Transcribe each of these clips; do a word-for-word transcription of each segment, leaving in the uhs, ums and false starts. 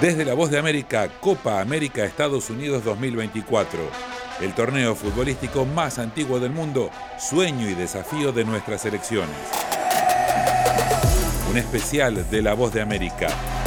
Desde La Voz de América, Copa América Estados Unidos dos mil veinticuatro. El torneo futbolístico más antiguo del mundo, sueño y desafío de nuestras selecciones. Un especial de La Voz de América.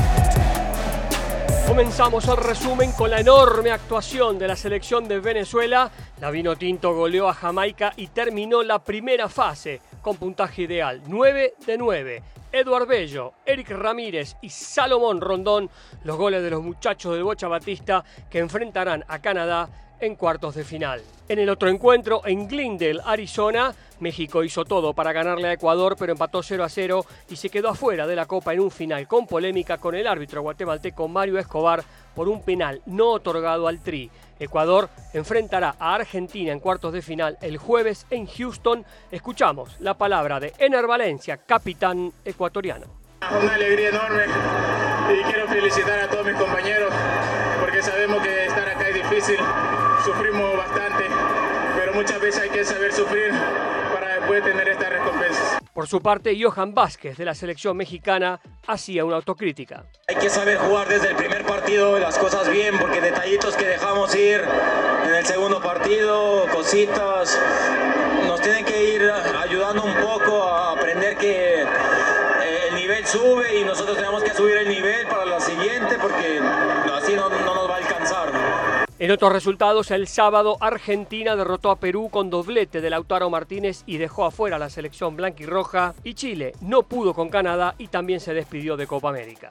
Comenzamos el resumen con la enorme actuación de la selección de Venezuela. La Vinotinto goleó a Jamaica y terminó la primera fase con puntaje ideal, nueve de nueve. Eduard Bello, Eric Ramírez y Salomón Rondón, los goles de los muchachos del Bocha Batista, que enfrentarán a Canadá en cuartos de final. En el otro encuentro, en Glendale, Arizona, México hizo todo para ganarle a Ecuador, pero empató cero a cero y se quedó afuera de la Copa en un final con polémica con el árbitro guatemalteco Mario Escobar por un penal no otorgado al Tri. Ecuador enfrentará a Argentina en cuartos de final el jueves en Houston. Escuchamos la palabra de Ener Valencia, capitán ecuatoriano. Una alegría enorme y quiero felicitar a todos mis compañeros porque sabemos que estar acá es difícil, sufrimos bastante, pero muchas veces hay que saber sufrir para después tener estas recompensas. Por su parte, Johan Vázquez, de la selección mexicana, hacía una autocrítica. Hay que saber jugar desde el primer partido las cosas bien, porque detallitos que dejamos ir en el segundo partido, cositas, nos tienen que ir ayudando un poco a aprender que el nivel sube y nosotros tenemos que subir el nivel para la siguiente, porque así no, no nos va a alcanzar. En otros resultados, el sábado Argentina derrotó a Perú con doblete de Lautaro Martínez y dejó afuera a la selección blanquirroja, y Chile no pudo con Canadá y también se despidió de Copa América.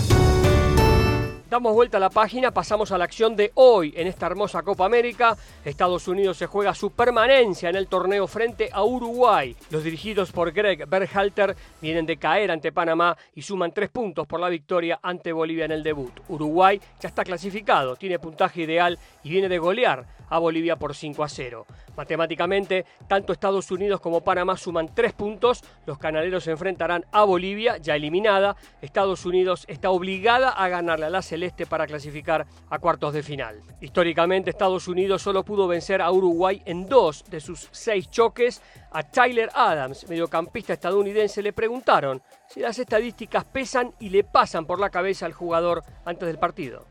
Damos vuelta a la página, pasamos a la acción de hoy en esta hermosa Copa América. Estados Unidos se juega su permanencia en el torneo frente a Uruguay. Los dirigidos por Greg Berhalter vienen de caer ante Panamá y suman tres puntos por la victoria ante Bolivia en el debut. Uruguay ya está clasificado, tiene puntaje ideal y viene de golear a Bolivia por cinco a cero. Matemáticamente, tanto Estados Unidos como Panamá suman tres puntos. Los canaleros se enfrentarán a Bolivia, ya eliminada. Estados Unidos está obligada a ganarle a la celeste para clasificar a cuartos de final. Históricamente, Estados Unidos solo pudo vencer a Uruguay en dos de sus seis choques. A Tyler Adams, mediocampista estadounidense, le preguntaron si las estadísticas pesan y le pasan por la cabeza al jugador antes del partido.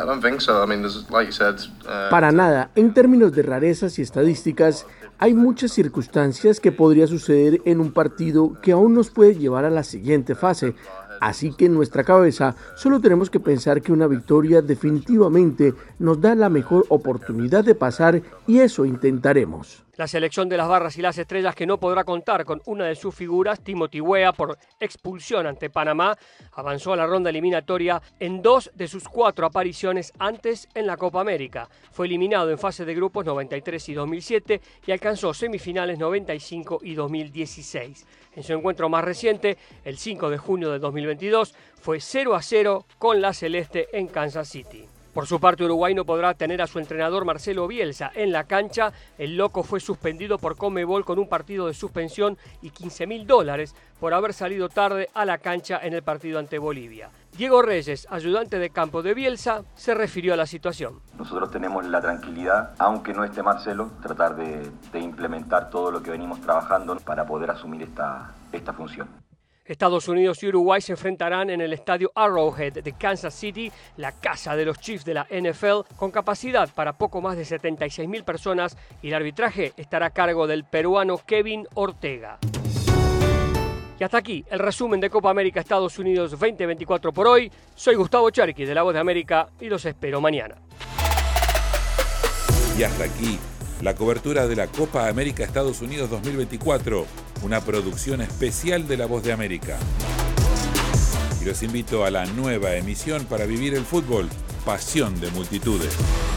Para nada. En términos de rarezas y estadísticas, hay muchas circunstancias que podría suceder en un partido que aún nos puede llevar a la siguiente fase. Así que en nuestra cabeza solo tenemos que pensar que una victoria definitivamente nos da la mejor oportunidad de pasar, y eso intentaremos. La selección de las barras y las estrellas, que no podrá contar con una de sus figuras, Timothy Weah, por expulsión ante Panamá, avanzó a la ronda eliminatoria en dos de sus cuatro apariciones antes en la Copa América. Fue eliminado en fase de grupos noventa y tres y dos mil siete y alcanzó semifinales noventa y cinco y dos mil dieciséis. En su encuentro más reciente, el cinco de junio de dos mil veintidós, fue cero a cero con la celeste en Kansas City. Por su parte, Uruguay no podrá tener a su entrenador Marcelo Bielsa en la cancha. El loco fue suspendido por Conmebol con un partido de suspensión y quince mil dólares por haber salido tarde a la cancha en el partido ante Bolivia. Diego Reyes, ayudante de campo de Bielsa, se refirió a la situación. Nosotros tenemos la tranquilidad, aunque no esté Marcelo, tratar de, de implementar todo lo que venimos trabajando para poder asumir esta, esta función. Estados Unidos y Uruguay se enfrentarán en el estadio Arrowhead de Kansas City, la casa de los Chiefs de la N F L, con capacidad para poco más de setenta y seis mil personas, y el arbitraje estará a cargo del peruano Kevin Ortega. Y hasta aquí el resumen de Copa América Estados Unidos veinte veinticuatro por hoy. Soy Gustavo Cherky, de La Voz de América, y los espero mañana. Y hasta aquí la cobertura de la Copa América Estados Unidos dos mil veinticuatro, una producción especial de La Voz de América. Y los invito a la nueva emisión para vivir el fútbol, pasión de multitudes.